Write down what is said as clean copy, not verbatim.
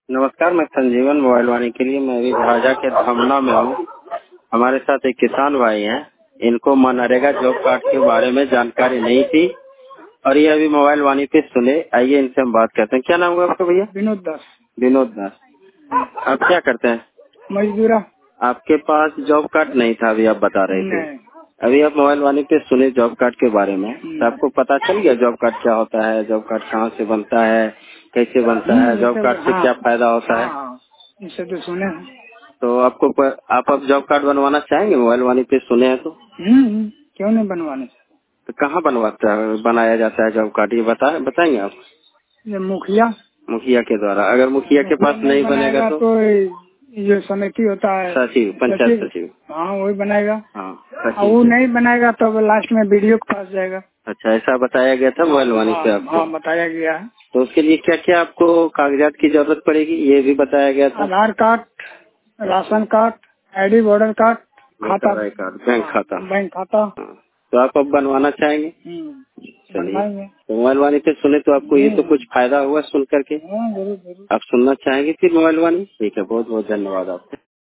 नमस्कार, मैं संजीवन मोबाइल वाणी के लिए मैं अभी झाझा के धमना में हूँ। हमारे साथ एक किसान भाई हैं। इनको मनरेगा जॉब कार्ड के बारे में जानकारी नहीं थी और ये अभी मोबाइल वाणी पे सुने। आइए इनसे हम बात करते हैं। क्या नाम है आपका भैया? विनोद दास। विनोद दास। आप क्या करते हैं? मजदूरा। आपके पास जॉब कार्ड नहीं था, अभी आप बता रहे थे। नहीं। अभी आप मोबाइल वाणी पे सुने जॉब कार्ड के बारे में, तो आपको पता चल गया जॉब कार्ड क्या होता है, जॉब कार्ड कहाँ से बनता है, कैसे बनता है, जॉब कार्ड से क्या फायदा होता है? इसे तो सुने हैं। तो आप अब जॉब कार्ड बनवाना चाहेंगे? मोबाइल वाणी पे सुने हैं तो क्यों नहीं बनवाने? तो कहाँ बनाया जाता है जॉब कार्ड, ये बताएंगे आप? ये मुखिया के द्वारा। अगर मुखिया के पास नहीं बनेगा तो जो समिति होता है, सचिव, पंचायत सचिव। हाँ वही बनाएगा। हाँ, और वो नहीं बनाएगा तो लास्ट में वीडियो के पास जाएगा। अच्छा, ऐसा बताया गया था मोबाइल वाणी पे आपको? हाँ बताया गया है। तो उसके लिए क्या क्या आपको कागजात की जरूरत पड़ेगी, ये भी बताया गया था? Aadhaar card, ration card, ID, voter card, खाता, बैंक खाता। हाँ, तो आप अब बनवाना चाहेंगे? चलिए, तो मोबाइल वाणी पे सुने तो आपको ये तो कुछ फायदा हुआ सुन करके? जरूर जरूर। आप सुनना चाहेंगे फिर मोबाइल वाणी? ठीक है, बहुत बहुत धन्यवाद आपका।